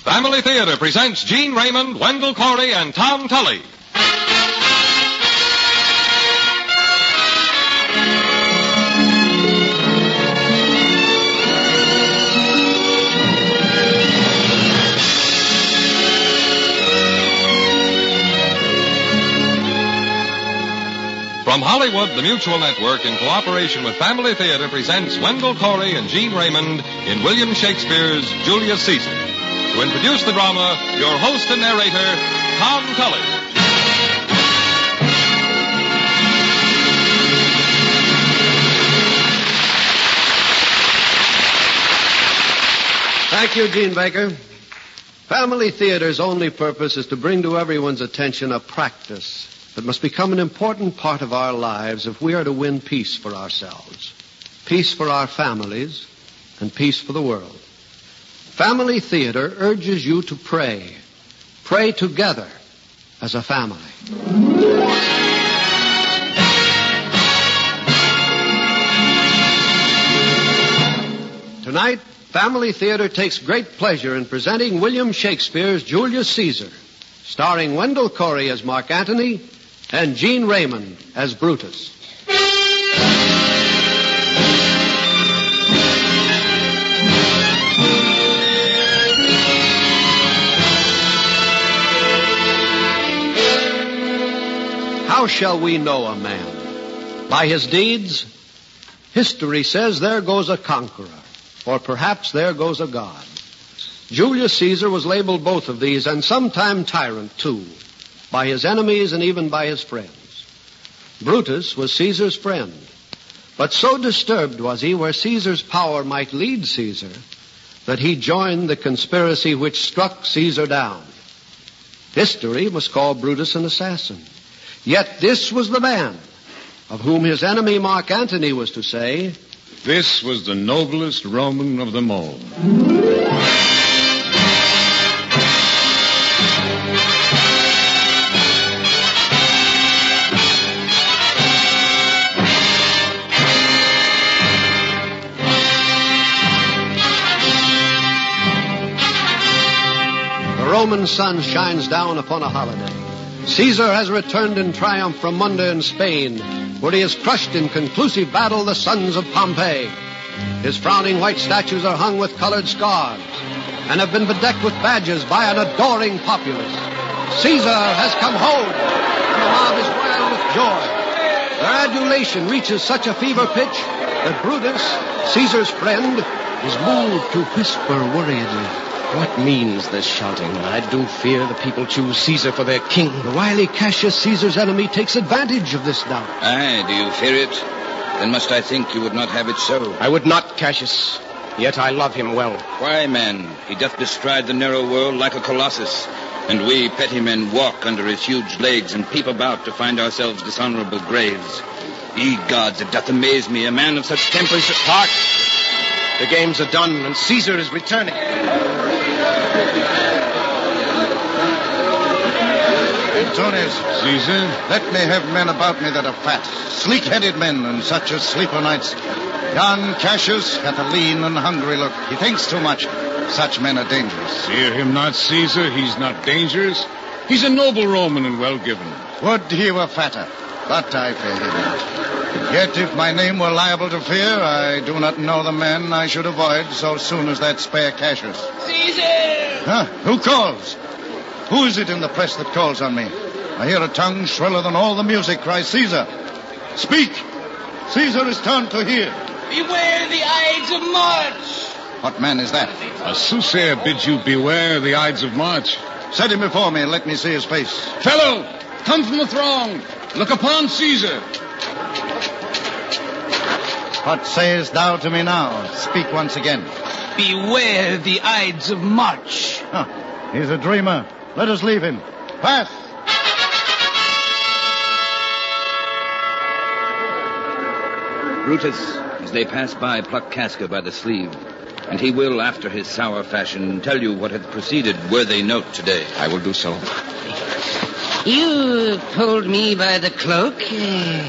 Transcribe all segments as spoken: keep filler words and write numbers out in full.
Family Theater presents Gene Raymond, Wendell Corey, and Tom Tully. From Hollywood, the Mutual Network, in cooperation with Family Theater, presents Wendell Corey and Gene Raymond in William Shakespeare's Julius Caesar. To introduce the drama, your host and narrator, Tom Tully. Thank you, Gene Baker. Family Theater's only purpose is to bring to everyone's attention a practice that must become an important part of our lives if we are to win peace for ourselves, peace for our families, and peace for the world. Family Theater urges you to pray. Pray together as a family. Tonight, Family Theater takes great pleasure in presenting William Shakespeare's Julius Caesar, starring Wendell Corey as Mark Antony and Gene Raymond as Brutus. How shall we know a man? By his deeds? History says there goes a conqueror, or perhaps there goes a god. Julius Caesar was labeled both of these, and sometime tyrant, too, by his enemies and even by his friends. Brutus was Caesar's friend, but so disturbed was he where Caesar's power might lead Caesar that he joined the conspiracy which struck Caesar down. History must call Brutus an assassin. Yet this was the man of whom his enemy Mark Antony was to say, "This was the noblest Roman of them all." The Roman sun shines down upon a holiday. Caesar has returned in triumph from Munda in Spain, where he has crushed in conclusive battle the sons of Pompey. His frowning white statues are hung with colored scarves and have been bedecked with badges by an adoring populace. Caesar has come home, and the mob is wild with joy. Their adulation reaches such a fever pitch that Brutus, Caesar's friend, is moved to whisper worriedly, "What means this shouting? I do fear the people choose Caesar for their king." The wily Cassius, Caesar's enemy, takes advantage of this doubt. Aye, do you fear it? Then must I think you would not have it so. I would not, Cassius, yet I love him well. Why, man, he doth bestride the narrow world like a colossus, and we petty men walk under his huge legs and peep about to find ourselves dishonorable graves. Ye gods, it doth amaze me, a man of such temper should... Hark! The games are done, and Caesar is returning. Antonius, Caesar? let me have men about me that are fat, sleek-headed men, and such as sleep o' nights. Yon Cassius hath a lean and hungry look. He thinks too much. Such men are dangerous. Fear him not, Caesar. He's not dangerous. He's a noble Roman and well-given. Would he were fatter, but I fear him not. Yet if my name were liable to fear, I do not know the man I should avoid so soon as that spare Cassius. Caesar! Huh? Who calls? Who is it in the press that calls on me? I hear a tongue shriller than all the music cry, "Caesar! Speak! Caesar is turned to hear." Beware the Ides of March! What man is that? A soothsayer bids you beware the Ides of March. Set him before me and let me see his face. Fellow, come from the throng. Look upon Caesar. What sayest thou to me now? Speak once again. Beware the Ides of March. Huh. He's a dreamer. Let us leave him. Pass! Brutus, as they pass by, pluck Casca by the sleeve, and he will, after his sour fashion, tell you what hath proceeded were they note today. I will do so. You pulled me by the cloak. Uh,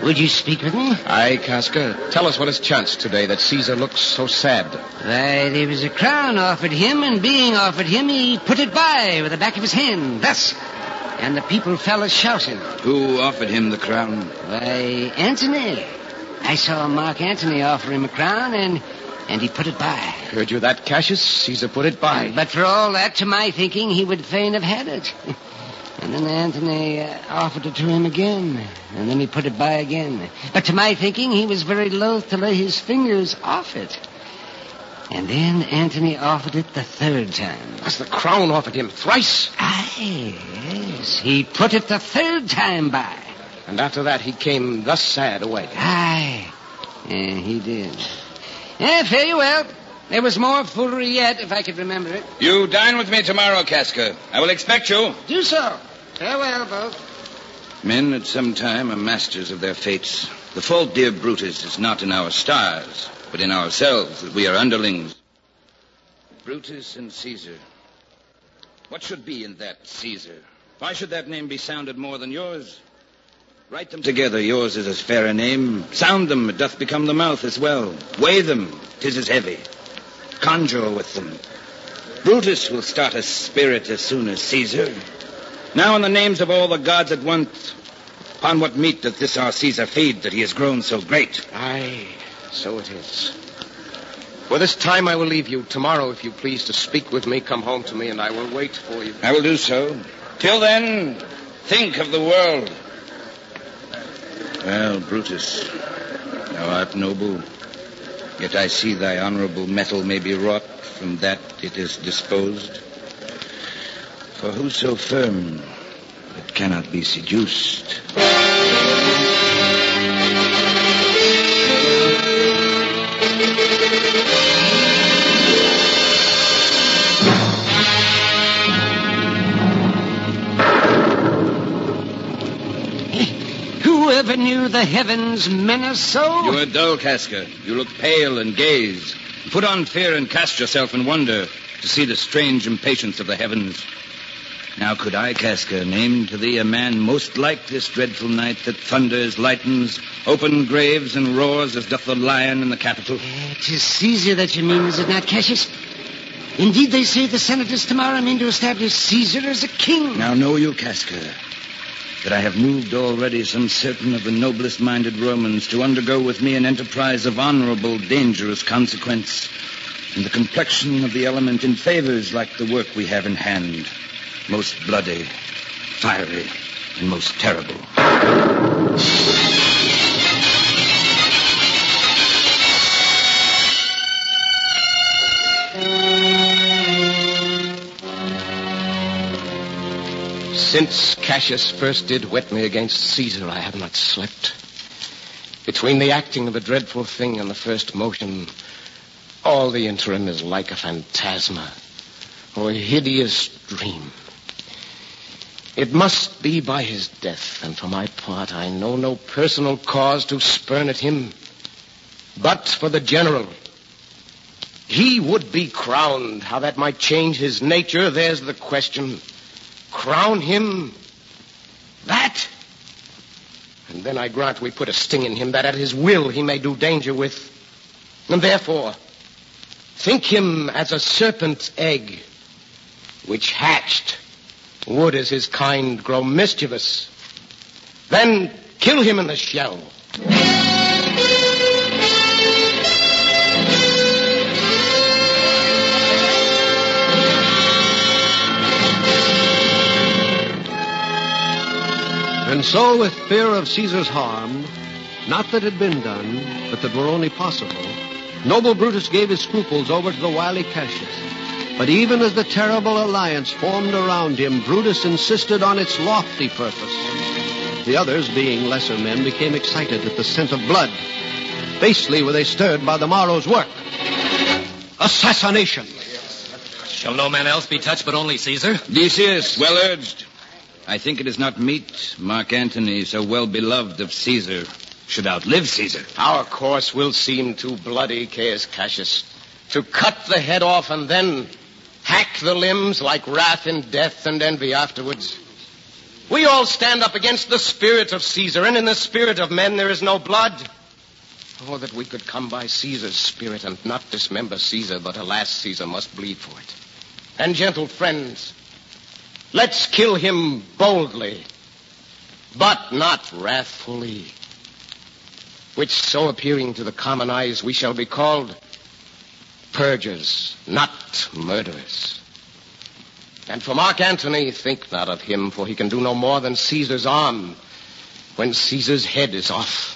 Would you speak with me? Aye, Casca. Tell us what has chanced today that Caesar looks so sad. Why, there was a crown offered him, and being offered him, he put it by with the back of his hand, thus. And the people fell a-shouting. Who offered him the crown? Why, Antony. I saw Mark Antony offer him a crown, and and he put it by. Heard you that, Cassius? Caesar put it by. But for all that, to my thinking, he would fain have had it. And then Antony uh, offered it to him again, and then he put it by again. But to my thinking, he was very loath to lay his fingers off it. And then Antony offered it the third time. Was the crown offered him thrice? Aye, yes. He put it the third time by. And after that, he came thus sad away. Aye, yeah, he did. Yeah, fare you well. There was more foolery yet, if I could remember it. You dine with me tomorrow, Casca. I will expect you. Do so. Farewell, both. Men at some time are masters of their fates. The fault, dear Brutus, is not in our stars, but in ourselves, that we are underlings. Brutus and Caesar. What should be in that Caesar? Why should that name be sounded more than yours? Write them together, yours is as fair a name. Sound them, it doth become the mouth as well. Weigh them, 'tis as heavy. Conjure with them. Brutus will start a spirit as soon as Caesar. Now in the names of all the gods at once, upon what meat doth this our Caesar feed, that he has grown so great? Aye, so it is. For this time I will leave you. Tomorrow, if you please to speak with me, come home to me, and I will wait for you. I will do so. Till then, think of the world. Well, Brutus, thou art noble. Yet I see thy honorable metal may be wrought from that it is disposed. For whoso firm, it cannot be seduced. Whoever knew the heavens menace so? You are dull, Casca. You look pale and gaze. Put on fear and cast yourself in wonder to see the strange impatience of the heavens. Now could I, Casca, name to thee a man most like this dreadful night that thunders, lightens, open graves, and roars as doth the lion in the Capitol? Uh, 'tis Caesar that you mean, is it not, Cassius? Indeed, they say the senators tomorrow mean to establish Caesar as a king. Now know you, Casca, that I have moved already some certain of the noblest-minded Romans to undergo with me an enterprise of honorable, dangerous consequence. And the complexion of the element in favors like the work we have in hand. Most bloody, fiery, and most terrible. Since Cassius first did whet me against Caesar, I have not slept. Between the acting of a dreadful thing and the first motion, all the interim is like a phantasma or a hideous dream. It must be by his death, and for my part, I know no personal cause to spurn at him. But for the general, he would be crowned. How that might change his nature, there's the question. Crown him that, and then I grant we put a sting in him that at his will he may do danger with. And therefore, think him as a serpent's egg, which hatched would as his kind grow mischievous. Then kill him in the shell. And so, with fear of Caesar's harm, not that had been done, but that were only possible, noble Brutus gave his scruples over to the wily Cassius. But even as the terrible alliance formed around him, Brutus insisted on its lofty purpose. The others, being lesser men, became excited at the scent of blood. Basely were they stirred by the morrow's work. Assassination. Shall no man else be touched but only Caesar? Decius, well urged. I think it is not meet Mark Antony, so well beloved of Caesar, should outlive Caesar. Our course will seem too bloody, Caius Cassius, to cut the head off and then hack the limbs like wrath in death and envy afterwards. We all stand up against the spirit of Caesar, and in the spirit of men there is no blood. Oh, that we could come by Caesar's spirit and not dismember Caesar, but alas, Caesar must bleed for it. And gentle friends, let's kill him boldly, but not wrathfully, which so appearing to the common eyes we shall be called purgers, not murderers. And for Mark Antony, think not of him, for he can do no more than Caesar's arm when Caesar's head is off.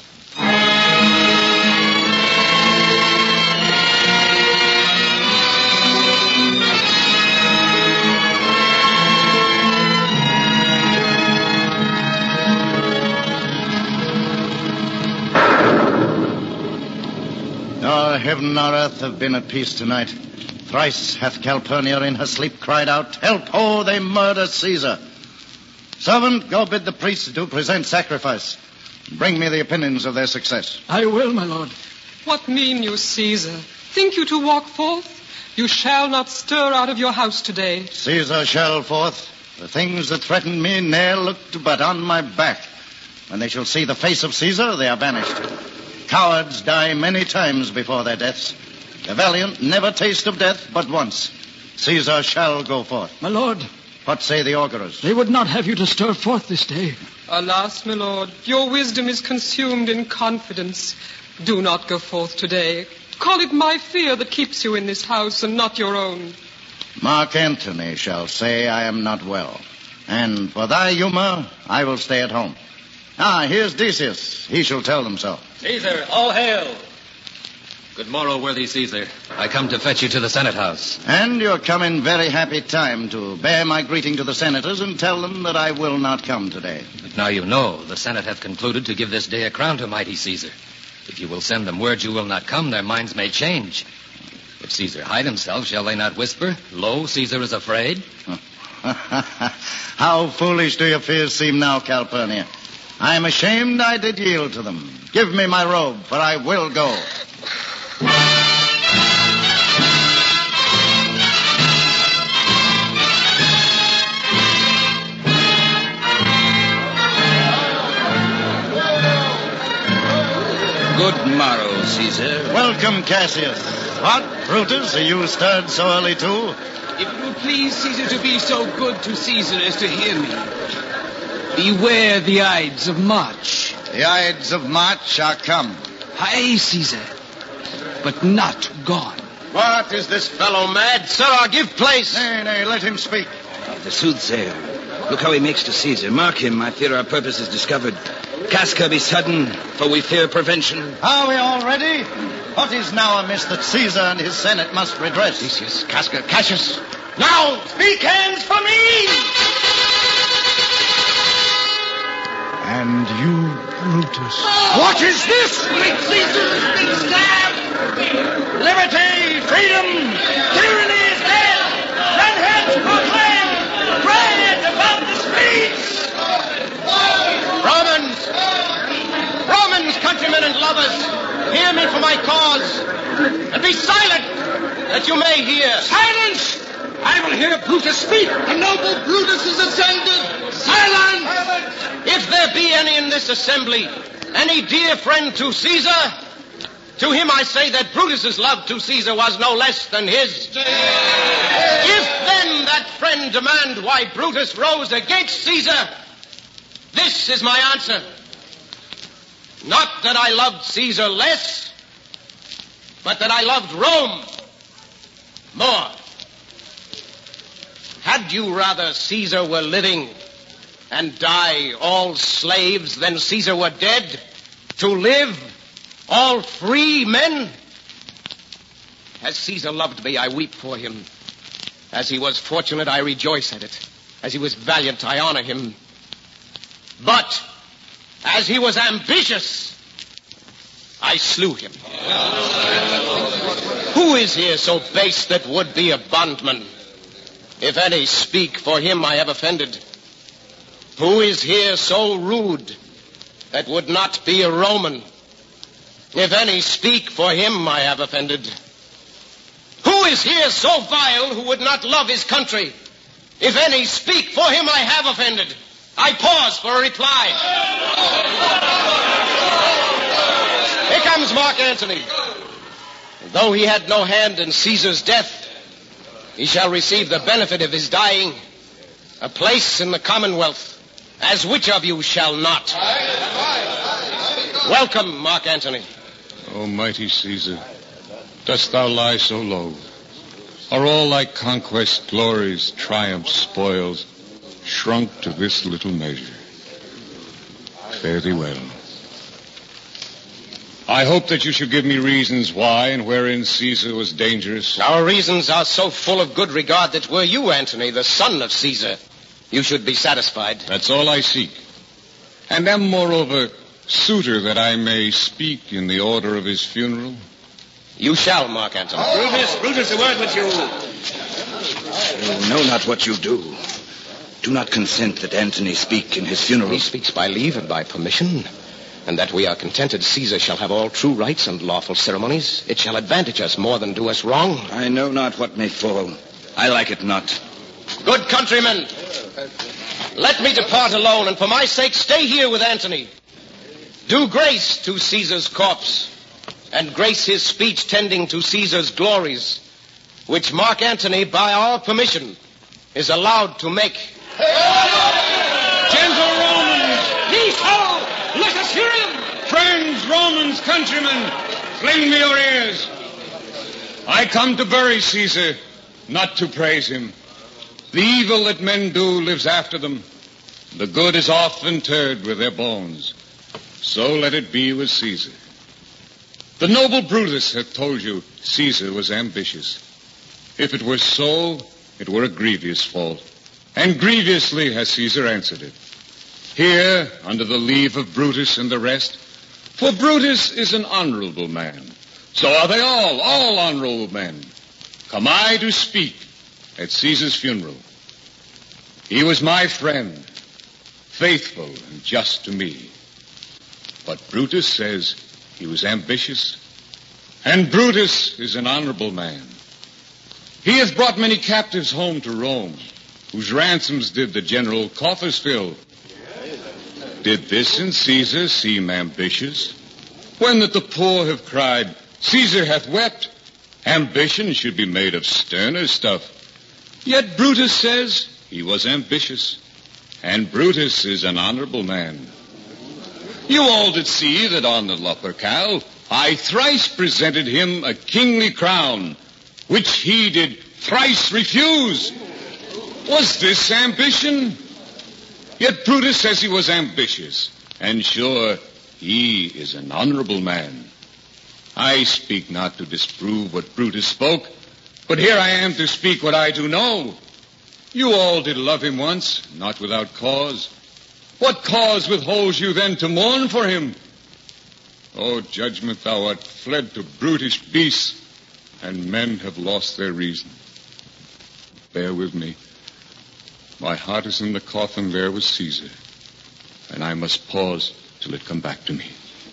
Nor heaven nor earth have been at peace tonight. Thrice hath Calpurnia in her sleep cried out, "Help, oh, they murder Caesar." Servant, go bid the priests do present sacrifice. Bring me the opinions of their success. I will, my lord. What mean you, Caesar? Think you to walk forth? You shall not stir out of your house today. Caesar shall forth. The things that threatened me ne'er looked but on my back. When they shall see the face of Caesar, they are banished. Cowards die many times before their deaths. The valiant never taste of death but once. Caesar shall go forth. My lord. What say the augurers? They would not have you to stir forth this day. Alas, my lord, your wisdom is consumed in confidence. Do not go forth today. Call it my fear that keeps you in this house and not your own. Mark Antony shall say I am not well. And for thy humor, I will stay at home. Ah, here's Decius. He shall tell them so. Caesar, all hail. Good morrow, worthy Caesar. I come to fetch you to the Senate House. And you're come in very happy time to bear my greeting to the senators and tell them that I will not come today. But now you know the Senate hath concluded to give this day a crown to mighty Caesar. If you will send them word you will not come, their minds may change. If Caesar hide himself, shall they not whisper, "Lo, Caesar is afraid"? How foolish do your fears seem now, Calpurnia. I am ashamed I did yield to them. Give me my robe, for I will go. Good morrow, Caesar. Welcome, Cassius. What, Brutus, are you stirred so early, too? If it will please Caesar to be so good to Caesar as to hear me, beware the Ides of March. The Ides of March are come. Aye, Caesar, but not gone. What, is this fellow mad? Sirrah, give place. Nay, nay, let him speak. The soothsayer. Look how he makes to Caesar. Mark him. I fear our purpose is discovered. Casca be sudden, for we fear prevention. Are we all ready? What is now amiss that Caesar and his senate must redress? Decius, Casca, Cassius. Now, speak hands for me! And you, Brutus. What is this? Great Caesar has been stabbed! Liberty, freedom, tyranny is dead! Let heads proclaim! Riot about the streets! Romans! Romans, countrymen and lovers, hear me for my cause, and be silent, that you may hear. Silence! I will hear Brutus speak. The noble Brutus is ascended. Silence! If there be any in this assembly, any dear friend to Caesar, to him I say that Brutus's love to Caesar was no less than his. If then that friend demand why Brutus rose against Caesar, this is my answer. Not that I loved Caesar less, but that I loved Rome more. Had you rather Caesar were living and die all slaves than Caesar were dead, to live all free men? As Caesar loved me, I weep for him. As he was fortunate, I rejoice at it. As he was valiant, I honor him. But as he was ambitious, I slew him. Who is here so base that would be a bondman? If any speak, for him I have offended. Who is here so rude that would not be a Roman? If any speak, for him I have offended. Who is here so vile who would not love his country? If any speak, for him I have offended. I pause for a reply. Here comes Mark Antony. Though he had no hand in Caesar's death, he shall receive the benefit of his dying, a place in the Commonwealth, as which of you shall not? Welcome, Mark Antony. O mighty Caesar, dost thou lie so low? Are all thy conquests, glories, triumphs, spoils, shrunk to this little measure? Fare thee well. I hope that you shall give me reasons why and wherein Caesar was dangerous. Our reasons are so full of good regard that were you, Antony, the son of Caesar, you should be satisfied. That's all I seek. And am, moreover, suitor that I may speak in the order of his funeral. You shall, Mark Antony. Brutus, Brutus, a word with you. You know not what you do. Do not consent that Antony speak in his funeral. He speaks by leave and by permission. And that we are contented Caesar shall have all true rights and lawful ceremonies. It shall advantage us more than do us wrong. I know not what may fall. I like it not. Good countrymen, let me depart alone, and for my sake stay here with Antony. Do grace to Caesar's corpse, and grace his speech tending to Caesar's glories, which Mark Antony, by our permission, is allowed to make. Gentle Romans! Peace, ho! Let us hear him! Friends, Romans, countrymen, fling me your ears. I come to bury Caesar, not to praise him. The evil that men do lives after them. The good is often interred with their bones. So let it be with Caesar. The noble Brutus hath told you Caesar was ambitious. If it were so, it were a grievous fault. And grievously has Caesar answered it. Here, under the leave of Brutus and the rest, for Brutus is an honorable man. So are they all, all honorable men. Come I to speak at Caesar's funeral. He was my friend, faithful and just to me. But Brutus says he was ambitious, and Brutus is an honorable man. He hath brought many captives home to Rome, whose ransoms did the general coffers fill. Did this in Caesar seem ambitious? When that the poor have cried, Caesar hath wept, ambition should be made of sterner stuff. Yet Brutus says he was ambitious, and Brutus is an honorable man. You all did see that on the Lupercal I thrice presented him a kingly crown, which he did thrice refuse. Was this ambition? Yet Brutus says he was ambitious, and sure, he is an honorable man. I speak not to disprove what Brutus spoke, but here I am to speak what I do know. You all did love him once, not without cause. What cause withholds you then to mourn for him? O judgment, thou art fled to brutish beasts, and men have lost their reason. Bear with me. My heart is in the coffin there with Caesar, and I must pause till it come back to me.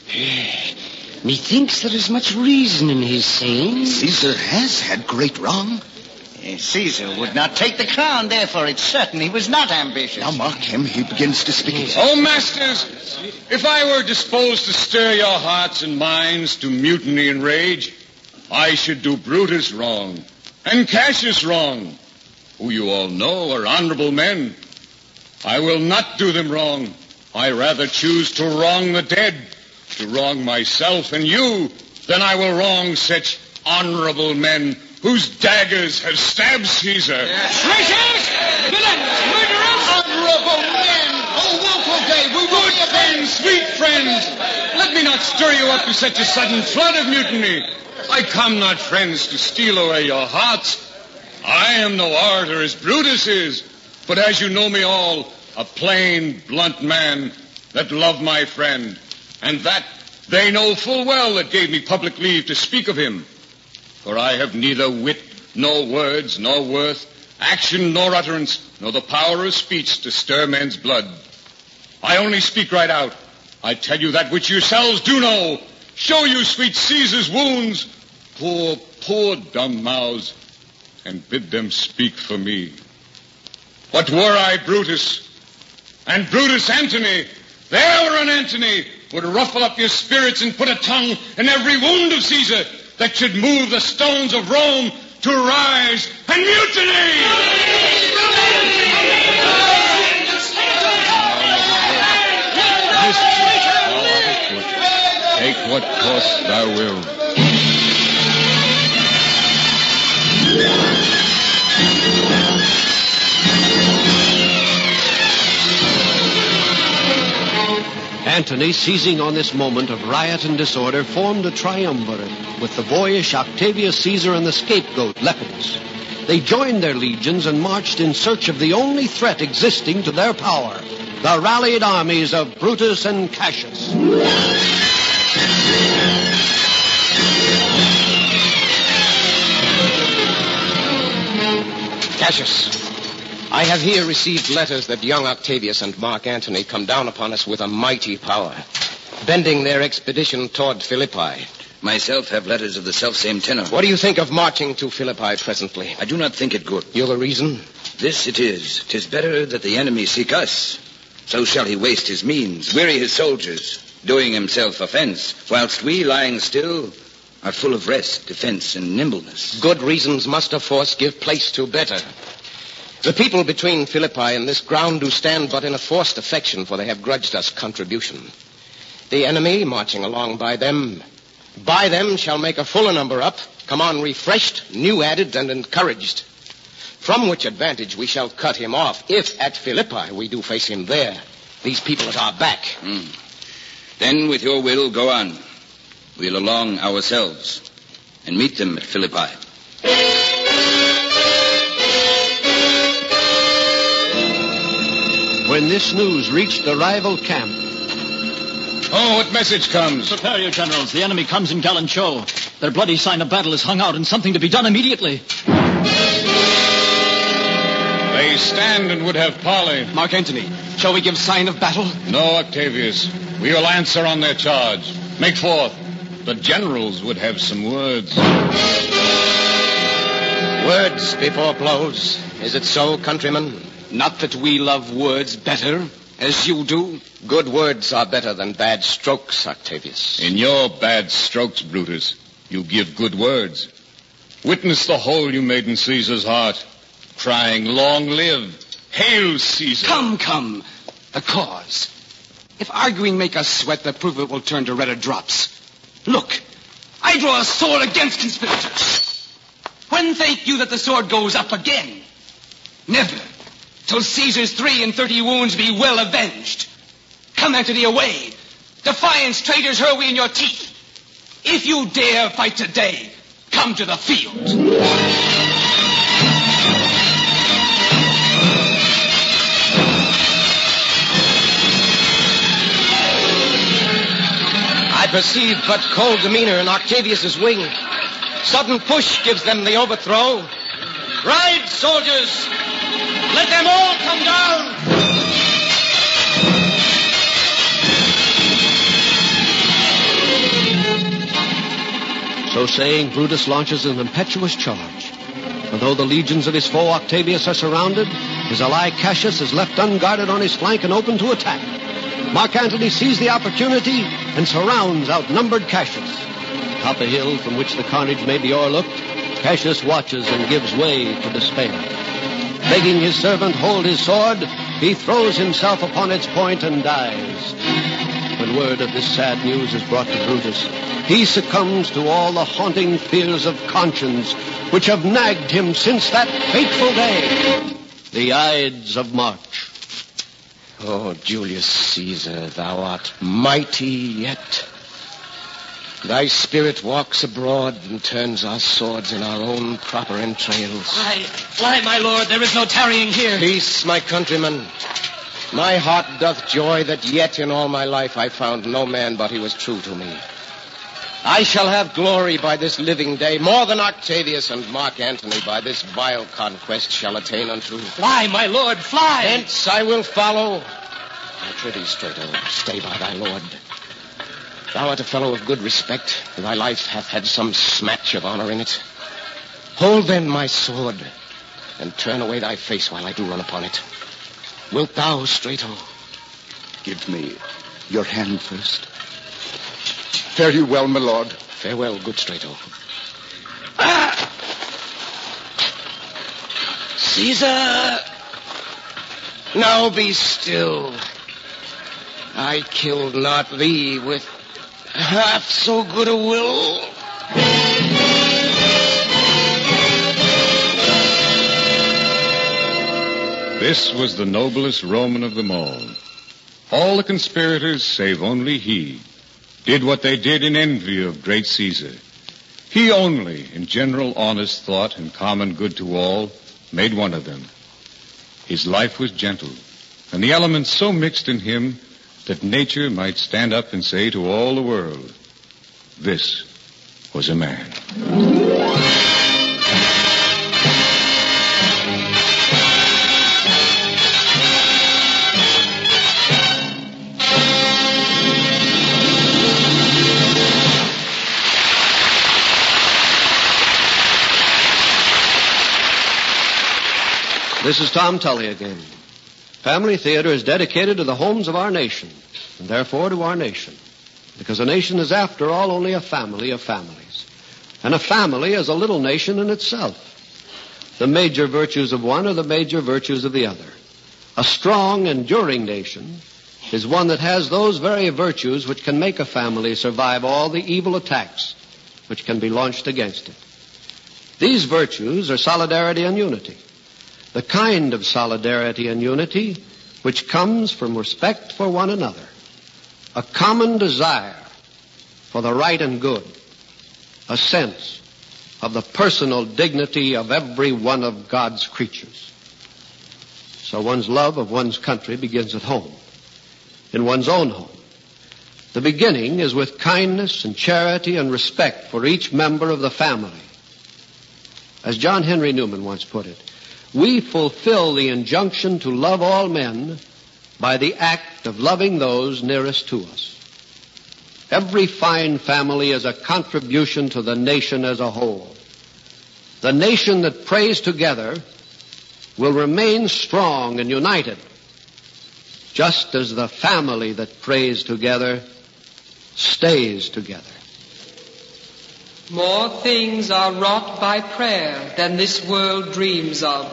Methinks there is much reason in his saying. Caesar has had great wrong. Caesar would not take the crown, therefore it's certain he was not ambitious. Now mark him, he begins to speak. Oh, masters, if I were disposed to stir your hearts and minds to mutiny and rage, I should do Brutus wrong and Cassius wrong, who you all know are honorable men. I will not do them wrong. I rather choose to wrong the dead, to wrong myself and you, than I will wrong such honorable men whose daggers have stabbed Caesar. Traitors! Villains! Murderers! Honorable men! Oh, woeful day! We will Good friends, sweet friends! Let me not stir you up to such a sudden flood of mutiny. I come not, friends, to steal away your hearts. I am no orator as Brutus is, but as you know me all, a plain, blunt man that love my friend, and that they know full well that gave me public leave to speak of him. For I have neither wit, nor words, nor worth, action, nor utterance, nor the power of speech to stir men's blood. I only speak right out. I tell you that which yourselves do know. Show you sweet Caesar's wounds. Poor, poor dumb mouths, and bid them speak for me. What were I, Brutus? And Brutus Antony, the errant Antony, would ruffle up your spirits and put a tongue in every wound of Caesar that should move the stones of Rome to rise and mutiny! Take what course thou wilt. Antony, seizing on this moment of riot and disorder, formed a triumvirate with the boyish Octavius Caesar and the scapegoat Lepidus. They joined their legions and marched in search of the only threat existing to their power, the rallied armies of Brutus and Cassius. Cassius, I have here received letters that young Octavius and Mark Antony come down upon us with a mighty power, bending their expedition toward Philippi. Myself have letters of the selfsame tenor. What do you think of marching to Philippi presently? I do not think it good. You have a reason? This it is. 'Tis better that the enemy seek us. So shall he waste his means, weary his soldiers, doing himself offense, whilst we, lying still, are full of rest, defense, and nimbleness. Good reasons must of force give place to better. The people between Philippi and this ground do stand but in a forced affection, for they have grudged us contribution. The enemy, marching along by them, by them shall make a fuller number up, come on refreshed, new added, and encouraged. From which advantage we shall cut him off, if at Philippi we do face him there. These people at our back. Mm. Then, with your will, go on. We'll along ourselves and meet them at Philippi. When this news reached the rival camp... Oh, what message comes? Prepare your generals. The enemy comes in gallant show. Their bloody sign of battle is hung out, and something to be done immediately. They stand and would have parley. Mark Antony, shall we give sign of battle? No, Octavius. We will answer on their charge. Make forth. The generals would have some words. Words before blows. Is it so, countrymen? Not that we love words better, as you do. Good words are better than bad strokes, Octavius. In your bad strokes, Brutus, you give good words. Witness the hole you made in Caesar's heart, crying, long live, hail Caesar. Come, come. The cause. If arguing make us sweat, the proof of it will turn to redder drops. Look, I draw a sword against conspirators. When think you that the sword goes up again? Never, till Caesar's three and thirty wounds be well avenged. Come, Antony, away. Defiance, traitors, hurl we in your teeth. If you dare fight today, come to the field. I perceive but cold demeanor in Octavius's wing. Sudden push gives them the overthrow. Ride, soldiers! Let them all come down! So saying, Brutus launches an impetuous charge. For though the legions of his foe Octavius are surrounded, his ally Cassius is left unguarded on his flank and open to attack. Mark Antony sees the opportunity and surrounds outnumbered Cassius. Atop a hill from which the carnage may be o'erlooked, Cassius watches and gives way to despair. Begging his servant hold his sword, he throws himself upon its point and dies. When word of this sad news is brought to Brutus, he succumbs to all the haunting fears of conscience which have nagged him since that fateful day, the Ides of March. Oh, Julius Caesar, thou art mighty yet. Thy spirit walks abroad and turns our swords in our own proper entrails. Fly, fly, my lord. There is no tarrying here. Peace, my countrymen. My heart doth joy that yet in all my life I found no man but he was true to me. I shall have glory by this living day, more than Octavius and Mark Antony by this vile conquest shall attain unto. Fly, my lord, fly! Hence I will follow. I prithee, Strato, stay by thy lord. Thou art a fellow of good respect, and thy life hath had some smatch of honor in it. Hold then my sword, and turn away thy face while I do run upon it. Wilt thou, Strato? Give me your hand first. Fare you well, my lord. Farewell, good Strato. Ah! Caesar! Now be still. I killed not thee with half so good a will. This was the noblest Roman of them all. All the conspirators, save only he, did what they did in envy of great Caesar. He only, in general honest thought and common good to all, made one of them. His life was gentle, and the elements so mixed in him that nature might stand up and say to all the world, this was a man. This is Tom Tully again. Family Theater is dedicated to the homes of our nation, and therefore to our nation. Because a nation is, after all, only a family of families. And a family is a little nation in itself. The major virtues of one are the major virtues of the other. A strong, enduring nation is one that has those very virtues which can make a family survive all the evil attacks which can be launched against it. These virtues are solidarity and unity. The kind of solidarity and unity which comes from respect for one another, a common desire for the right and good, a sense of the personal dignity of every one of God's creatures. So one's love of one's country begins at home, in one's own home. The beginning is with kindness and charity and respect for each member of the family. As John Henry Newman once put it, we fulfill the injunction to love all men by the act of loving those nearest to us. Every fine family is a contribution to the nation as a whole. The nation that prays together will remain strong and united, just as the family that prays together stays together. More things are wrought by prayer than this world dreams of.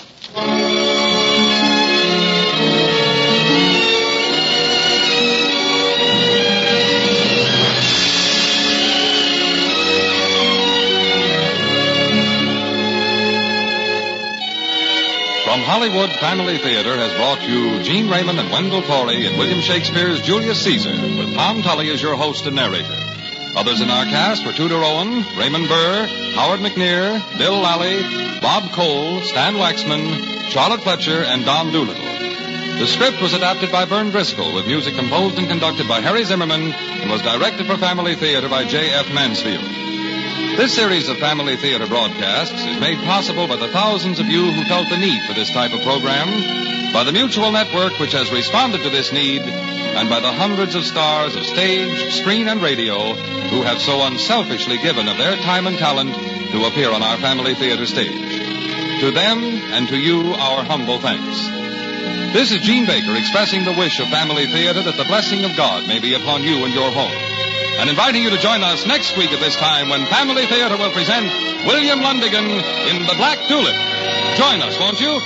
From Hollywood, Family Theater has brought you Gene Raymond and Wendell Corey in William Shakespeare's Julius Caesar, with Tom Tully as your host and narrator. Others in our cast were Tudor Owen, Raymond Burr, Howard McNear, Bill Lally, Bob Cole, Stan Waxman, Charlotte Fletcher, and Don Doolittle. The script was adapted by Vern Driscoll, with music composed and conducted by Harry Zimmerman, and was directed for Family Theater by J F Mansfield. This series of Family Theater broadcasts is made possible by the thousands of you who felt the need for this type of program, by the Mutual Network, which has responded to this need, and by the hundreds of stars of stage, screen, and radio who have so unselfishly given of their time and talent to appear on our Family Theater stage. To them and to you, our humble thanks. This is Gene Baker expressing the wish of Family Theater that the blessing of God may be upon you and your home, and inviting you to join us next week at this time when Family Theater will present William Lundigan in The Black Tulip. Join us, won't you?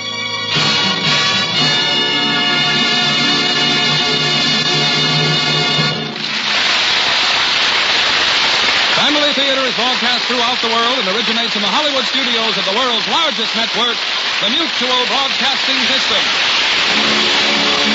Family Theater is broadcast throughout the world and originates in the Hollywood studios of the world's largest network, the Mutual Broadcasting System.